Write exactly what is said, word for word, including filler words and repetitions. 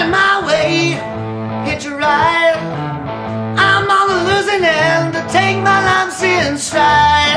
find my way, hitch a ride. I'm on the losing end to take my lumps in stride.